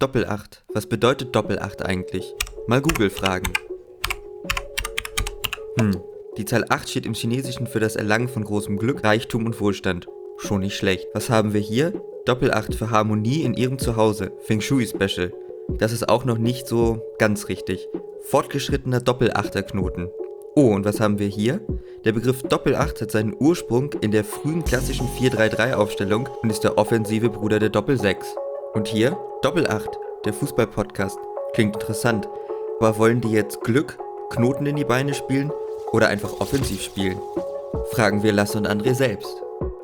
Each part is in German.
Doppelacht. Was bedeutet Doppelacht eigentlich? Mal Google fragen. Die Zahl 8 steht im Chinesischen für das Erlangen von großem Glück, Reichtum und Wohlstand. Schon nicht schlecht. Was haben wir hier? Doppelacht für Harmonie in ihrem Zuhause. Feng Shui Special. Das ist auch noch nicht so ganz richtig. Fortgeschrittener Doppelachterknoten. Oh, und was haben wir hier? Der Begriff Doppelacht hat seinen Ursprung in der frühen klassischen 4-3-3-Aufstellung und ist der offensive Bruder der Doppel-6. Und hier Doppelacht, der Fußball-Podcast. Klingt interessant. Aber wollen die jetzt Glück, Knoten in die Beine spielen oder einfach offensiv spielen? Fragen wir Lasse und André selbst.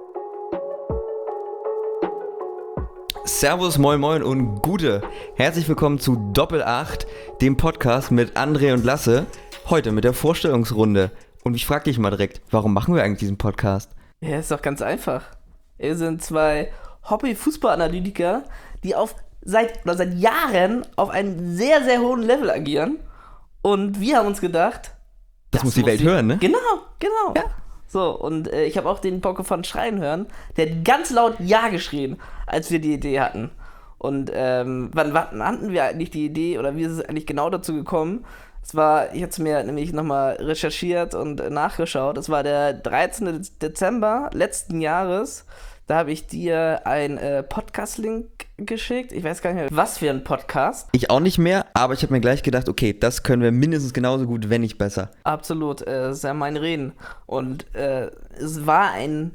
Servus, moin moin und Gute. Herzlich willkommen zu Doppelacht, dem Podcast mit André und Lasse. Heute mit der Vorstellungsrunde. Und ich frage dich mal direkt, warum machen wir eigentlich diesen Podcast? Ja, ist doch ganz einfach. Wir sind zwei Hobby-Fußballanalytiker, die seit Jahren auf einem sehr, sehr hohen Level agieren. Und wir haben uns gedacht... Das muss die Welt hören, ne? Genau. Ja. So, und ich habe auch den Bocke von Schreien hören. Der hat ganz laut Ja geschrien, als wir die Idee hatten. Und wann hatten wir eigentlich die Idee, oder wie ist es eigentlich genau dazu gekommen? Ich hatte es mir nämlich nochmal recherchiert und nachgeschaut. Es war der 13. Dezember letzten Jahres. Da habe ich dir einen Podcast-Link geschickt. Ich weiß gar nicht mehr, was für ein Podcast. Ich auch nicht mehr, aber ich habe mir gleich gedacht, okay, das können wir mindestens genauso gut, wenn nicht besser. Absolut, ist ja mein Reden. Und es war ein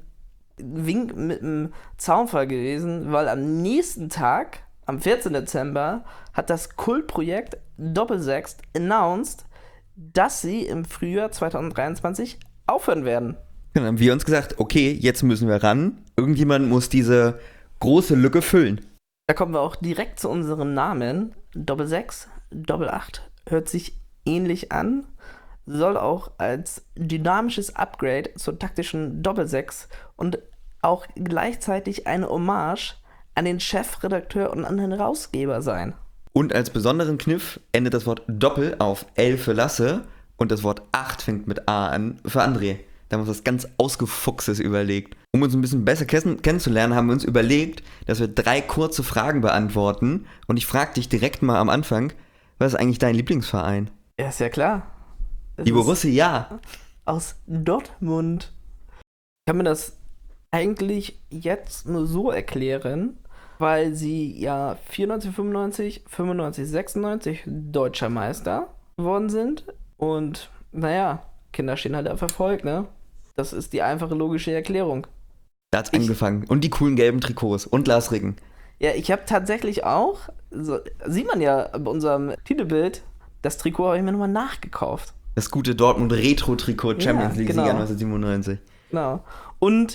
Wink mit einem Zaunfall gewesen, weil am nächsten Tag, am 14. Dezember, hat das Kultprojekt Doppel-6 announced, dass sie im Frühjahr 2023 aufhören werden. Dann haben wir uns gesagt, okay, jetzt müssen wir ran. Irgendjemand muss diese große Lücke füllen. Da kommen wir auch direkt zu unserem Namen. Doppel-6, Doppel-8 hört sich ähnlich an, soll auch als dynamisches Upgrade zur taktischen Doppel-6 und auch gleichzeitig eine Hommage an den Chefredakteur und an den Herausgeber sein. Und als besonderen Kniff endet das Wort Doppel auf L für Lasse und das Wort 8 fängt mit A an für André. Da haben wir uns was ganz Ausgefuchstes überlegt. Um uns ein bisschen besser kennenzulernen, haben wir uns überlegt, dass wir 3 kurze Fragen beantworten. Und ich frage dich direkt mal am Anfang, was ist eigentlich dein Lieblingsverein? Ja, ist ja klar. Die Borussia. Aus Dortmund. Ich kann mir das eigentlich jetzt nur so erklären, weil sie ja 94, 95, 95, 96 deutscher Meister geworden sind. Und naja, Kinder stehen halt auf Erfolg, ne? Das ist die einfache logische Erklärung. Da hat's angefangen. Und die coolen gelben Trikots und Lars Ricken. Ja, ich habe tatsächlich auch, sieht man ja bei unserem Titelbild, das Trikot habe ich mir nochmal nachgekauft. Das gute Dortmund Retro-Trikot, Champions League-Sieger 1997. Genau. Und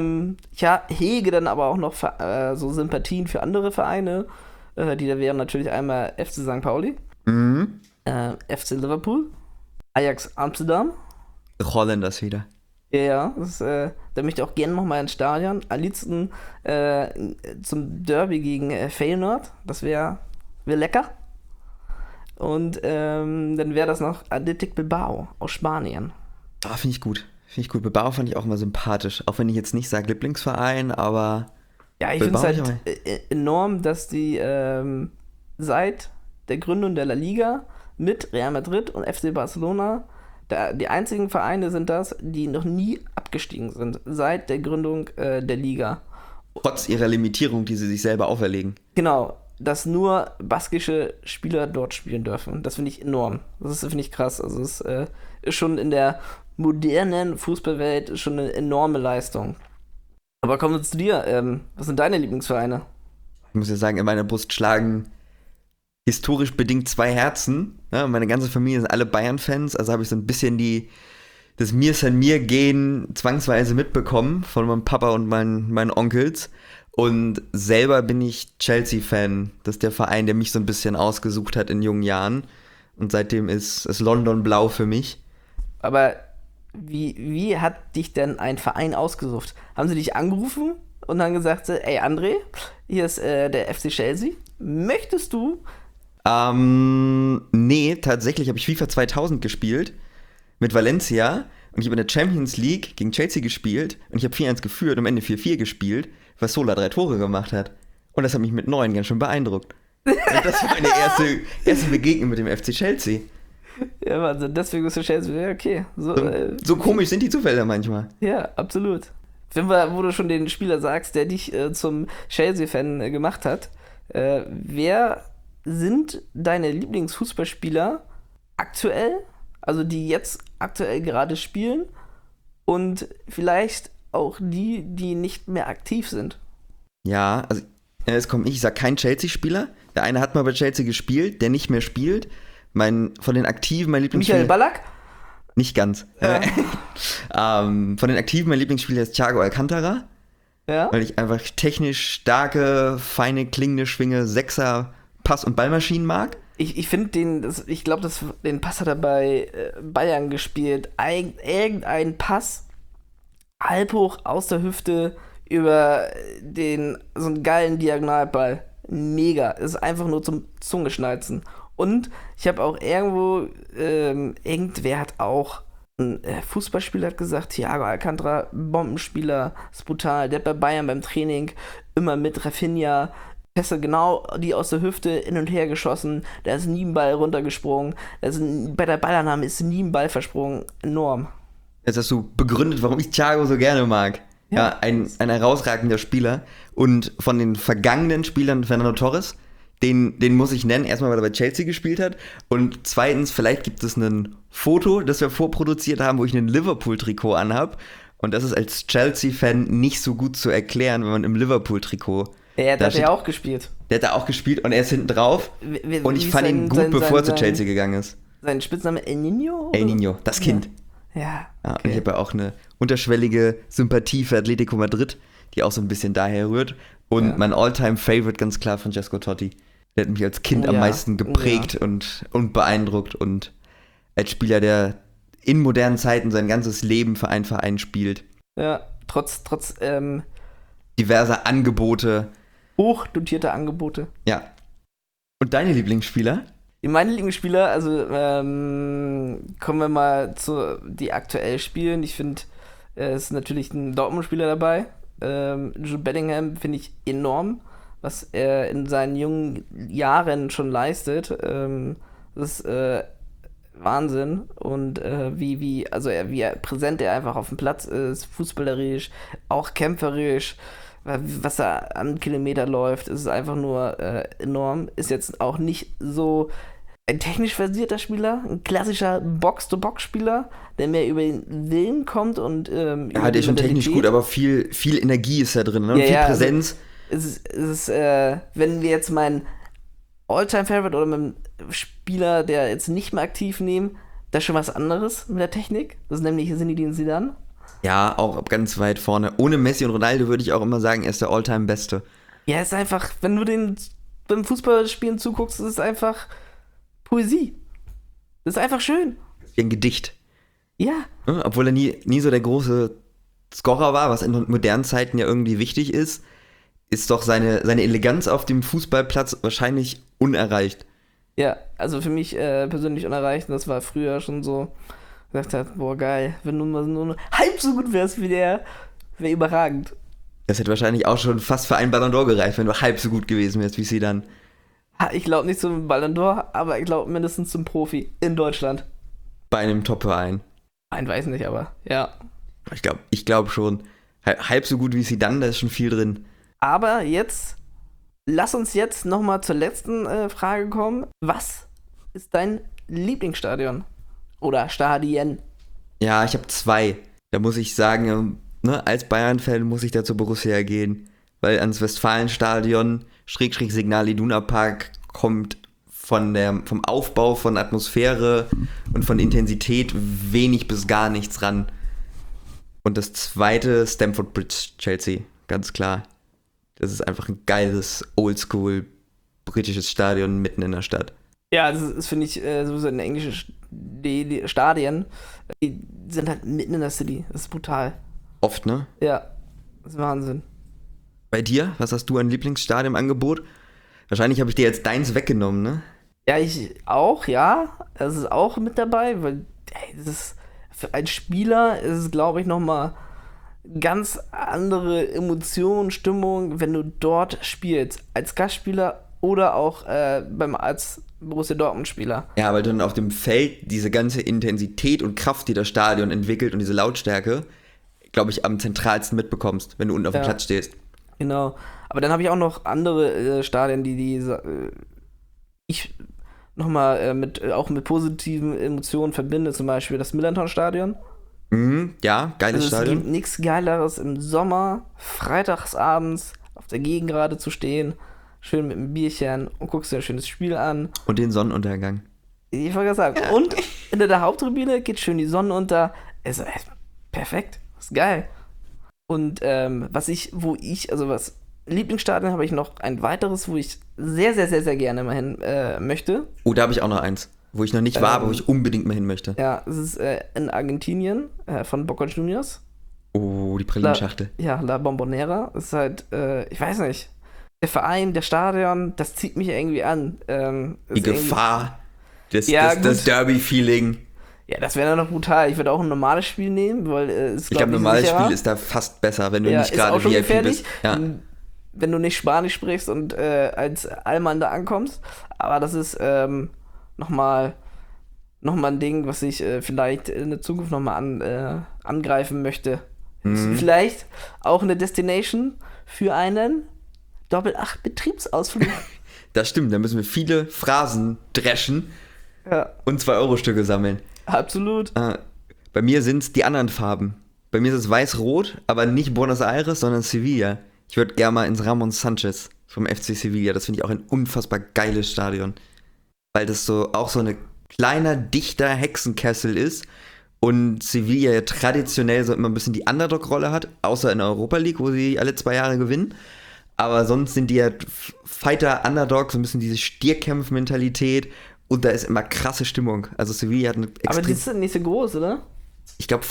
ich hege dann aber auch noch so Sympathien für andere Vereine. Die da wären natürlich einmal FC St. Pauli, FC Liverpool, Ajax Amsterdam. Holländers wieder. Ja, da möchte ich auch gerne nochmal ins Stadion. Am liebsten zum Derby gegen Feyenoord. Das wäre lecker. Und dann wäre das noch Athletic Bilbao aus Spanien. Ah, finde ich gut. Bilbao fand ich auch immer sympathisch. Auch wenn ich jetzt nicht sage Lieblingsverein, aber... Ja, ich finde es halt enorm, dass die seit der Gründung der La Liga mit Real Madrid und FC Barcelona die einzigen Vereine sind das, die noch nie abgestiegen sind, seit der Gründung der Liga. Trotz ihrer Limitierung, die sie sich selber auferlegen. Genau, dass nur baskische Spieler dort spielen dürfen. Das finde ich enorm. Das finde ich krass. Also es ist schon in der modernen Fußballwelt schon eine enorme Leistung. Aber kommen wir zu dir. Was sind deine Lieblingsvereine? Ich muss ja sagen, in meiner Brust schlagen historisch bedingt 2 Herzen. Ja, meine ganze Familie sind alle Bayern-Fans, also habe ich so ein bisschen das Mir-San-Mir-Gehen zwangsweise mitbekommen von meinem Papa und meinen Onkels. Und selber bin ich Chelsea-Fan. Das ist der Verein, der mich so ein bisschen ausgesucht hat in jungen Jahren. Und seitdem ist London blau für mich. Aber wie hat dich denn ein Verein ausgesucht? Haben sie dich angerufen und dann gesagt, ey André, hier ist der FC Chelsea. Möchtest du... Nee, tatsächlich habe ich FIFA 2000 gespielt mit Valencia und ich habe in der Champions League gegen Chelsea gespielt und ich habe 4-1 geführt und am Ende 4-4 gespielt, weil Sola 3 Tore gemacht hat. Und das hat mich mit 9 ganz schön beeindruckt. Und das war meine erste Begegnung mit dem FC Chelsea. Ja, Wahnsinn, deswegen ist der Chelsea, ja, okay. So komisch sind die Zufälle manchmal. Ja, absolut. Wo du schon den Spieler sagst, der dich zum Chelsea-Fan gemacht hat, wer sind deine Lieblingsfußballspieler aktuell, also die jetzt aktuell gerade spielen und vielleicht auch die nicht mehr aktiv sind? Ja, also jetzt komme ich sag kein Chelsea-Spieler. Der eine hat mal bei Chelsea gespielt, der nicht mehr spielt. Von den Aktiven, mein Lieblingsspieler... Michael Ballack? Nicht ganz. Ja. Von den Aktiven, mein Lieblingsspieler ist Thiago Alcantara. Ja. Weil ich einfach technisch starke, feine, klingende Schwinge, Sechser, Pass- und Ballmaschinen mag. Ich finde ich glaube, den Pass hat er bei Bayern gespielt. Irgendein Pass, halb hoch aus der Hüfte über so einen geilen Diagonalball. Mega. Ist einfach nur zum Zungeschnalzen. Und ich habe auch irgendwer hat auch, ein Fußballspieler hat gesagt, Thiago Alcantara, Bombenspieler, ist brutal. Der hat bei Bayern beim Training immer mit Rafinha Pässe genau die aus der Hüfte hin und her geschossen. Da ist nie ein Ball runtergesprungen. Bei der Ballannahme ist nie ein Ball versprungen. Enorm. Jetzt hast du begründet, warum ich Thiago so gerne mag. Ja, ein herausragender Spieler. Und von den vergangenen Spielern Fernando Torres, den muss ich nennen. Erstmal, weil er bei Chelsea gespielt hat. Und zweitens, vielleicht gibt es ein Foto, das wir vorproduziert haben, wo ich ein Liverpool-Trikot anhab. Und das ist als Chelsea-Fan nicht so gut zu erklären, wenn man im Liverpool-Trikot... Der hat ja auch gespielt. Der hat da auch gespielt und er ist hinten drauf. Und ich fand ihn gut, bevor er zu Chelsea gegangen ist. Sein Spitzname El Nino? El Nino, das Kind. Ja. Okay. Und ich habe ja auch eine unterschwellige Sympathie für Atletico Madrid, die auch so ein bisschen daher rührt. Und mein All-Time-Favorite ganz klar Francesco Totti. Der hat mich als Kind am meisten geprägt und beeindruckt. Und als Spieler, der in modernen Zeiten sein ganzes Leben für einen Verein spielt. Ja, trotz diverser Angebote. Hochdotierte Angebote. Ja. Und deine Lieblingsspieler? Meine Lieblingsspieler, also kommen wir mal zu die aktuell spielen. Ich finde, es ist natürlich ein Dortmund-Spieler dabei. Jude Bellingham finde ich enorm, was er in seinen jungen Jahren schon leistet. Das ist Wahnsinn. Und wie präsent er einfach auf dem Platz ist, fußballerisch, auch kämpferisch. Was er an Kilometer läuft, ist einfach nur enorm. Ist jetzt auch nicht so ein technisch versierter Spieler, ein klassischer Box-to-Box-Spieler, der mehr über den Willen kommt und ja, der ist schon technisch gut, aber viel Energie ist da drin, ne? Und viel Präsenz. Also, wenn wir jetzt meinen All-Time-Favorite oder meinen Spieler, der jetzt nicht mehr aktiv nehmen, das ist schon was anderes mit der Technik. Das ist nämlich Zinedine Zidane. Ja, auch ganz weit vorne. Ohne Messi und Ronaldo würde ich auch immer sagen, er ist der All-Time-Beste. Ja, ist einfach, wenn du den beim Fußballspielen zuguckst, ist es einfach Poesie. Das ist einfach schön. Wie ein Gedicht. Ja. Obwohl er nie so der große Scorer war, was in modernen Zeiten ja irgendwie wichtig ist doch seine Eleganz auf dem Fußballplatz wahrscheinlich unerreicht. Ja, also für mich persönlich unerreicht. Das war früher schon so, gesagt hat, boah geil, wenn du mal nur halb so gut wärst wie der, wäre überragend. Das hätte wahrscheinlich auch schon fast für einen Ballon d'Or gereicht, wenn du halb so gut gewesen wärst wie sie dann. Ich glaube nicht zum Ballon d'Or, aber ich glaube mindestens zum Profi in Deutschland. Bei einem Top-Verein. Ein weiß nicht, aber ja. Ich glaube schon. Halb so gut wie sie dann, da ist schon viel drin. Aber lass uns jetzt nochmal zur letzten Frage kommen. Was ist dein Lieblingsstadion? Oder Stadien? Ja, ich habe 2. Da muss ich sagen, als Bayern-Fan muss ich da zur Borussia gehen. Weil ans Westfalenstadion, Signal Iduna Park, kommt vom Aufbau, von Atmosphäre und von Intensität wenig bis gar nichts ran. Und das zweite, Stamford Bridge, Chelsea, ganz klar. Das ist einfach ein geiles, oldschool britisches Stadion mitten in der Stadt. Ja, das finde ich sowieso in englischen Stadien, die sind halt mitten in der City. Das ist brutal. Oft, ne? Ja, das ist Wahnsinn. Bei dir? Was hast du an Lieblingsstadion im Angebot? Wahrscheinlich habe ich dir jetzt deins weggenommen, ne? Ja, ich auch, ja. Das ist auch mit dabei, weil das ist, für einen Spieler ist es, glaube ich, nochmal ganz andere Emotionen, Stimmung, wenn du dort spielst. Als Gastspieler oder auch als Borussia Dortmund-Spieler. Ja, weil du dann auf dem Feld diese ganze Intensität und Kraft, die das Stadion entwickelt und diese Lautstärke, glaube ich, am zentralsten mitbekommst, wenn du unten auf dem Platz stehst. Genau. Aber dann habe ich auch noch andere Stadien, ich nochmal auch mit positiven Emotionen verbinde, zum Beispiel das Millerntor-Stadion. Ja, geiles Stadion. Es gibt nichts Geileres im Sommer, freitagsabends auf der Gegengrade zu stehen, schön mit einem Bierchen und guckst dir ein schönes Spiel an. Und den Sonnenuntergang. Ich wollte gerade sagen. Ja. Und in der Haupttribüne geht schön die Sonne unter. Perfekt. Das ist geil. Und was Lieblingsstadion habe ich noch ein weiteres, wo ich sehr, sehr, sehr, sehr gerne mal hin möchte. Oh, da habe ich auch noch eins, wo ich noch nicht war, aber wo ich unbedingt mal hin möchte. Ja, es ist in Argentinien von Boca Juniors. Oh, die Pralinenschachtel. La Bombonera. Es ist halt, ich weiß nicht. Der Verein, der Stadion, das zieht mich irgendwie an. Die Gefahr, das Derby-Feeling. Ja, das wäre dann noch brutal. Ich würde auch ein normales Spiel nehmen, weil ich glaube, ein normales Spiel ist da fast besser, wenn du nicht gerade VIP bist. Ja. Wenn du nicht Spanisch sprichst und als Allmann da ankommst. Aber das ist nochmal ein Ding, was ich vielleicht in der Zukunft nochmal angreifen möchte. Vielleicht auch eine Destination für einen Doppel-8-Betriebsausflug. Das stimmt, da müssen wir viele Phrasen dreschen und 2-Euro-Stücke sammeln. Absolut. Bei mir sind es die anderen Farben. Bei mir ist es weiß-rot, aber nicht Buenos Aires, sondern Sevilla. Ich würde gerne mal ins Ramon Sanchez vom FC Sevilla. Das finde ich auch ein unfassbar geiles Stadion. Weil das auch so ein kleiner, dichter Hexenkessel ist. Und Sevilla ja traditionell so immer ein bisschen die Underdog-Rolle hat. Außer in der Europa League, wo sie alle 2 Jahre gewinnen. Aber sonst sind die ja Fighter-Underdogs, so ein bisschen diese Stierkämpf-Mentalität. Und da ist immer krasse Stimmung. Also Sevilla hat eine extrem... Aber die sind nicht so groß, oder? Ich glaube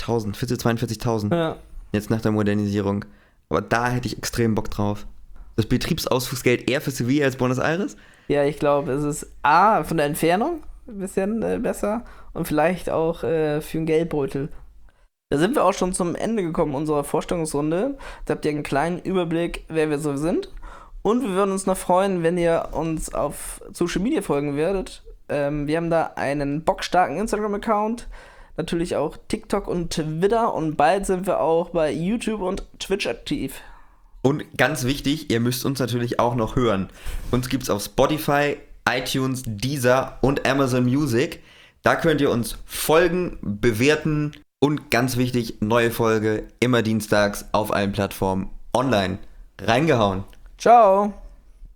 42.000. Ja. Jetzt nach der Modernisierung. Aber da hätte ich extrem Bock drauf. Das Betriebsausflugsgeld eher für Sevilla als Buenos Aires? Ja, ich glaube, es ist A, von der Entfernung ein bisschen besser und vielleicht auch für einen Geldbeutel. Da sind wir auch schon zum Ende gekommen unserer Vorstellungsrunde. Da habt ihr einen kleinen Überblick, wer wir so sind. Und wir würden uns noch freuen, wenn ihr uns auf Social Media folgen würdet. Wir haben da einen bockstarken Instagram-Account, natürlich auch TikTok und Twitter und bald sind wir auch bei YouTube und Twitch aktiv. Und ganz wichtig, ihr müsst uns natürlich auch noch hören. Uns gibt's auf Spotify, iTunes, Deezer und Amazon Music. Da könnt ihr uns folgen, bewerten und ganz wichtig, neue Folge immer dienstags auf allen Plattformen online. Reingehauen. Ciao.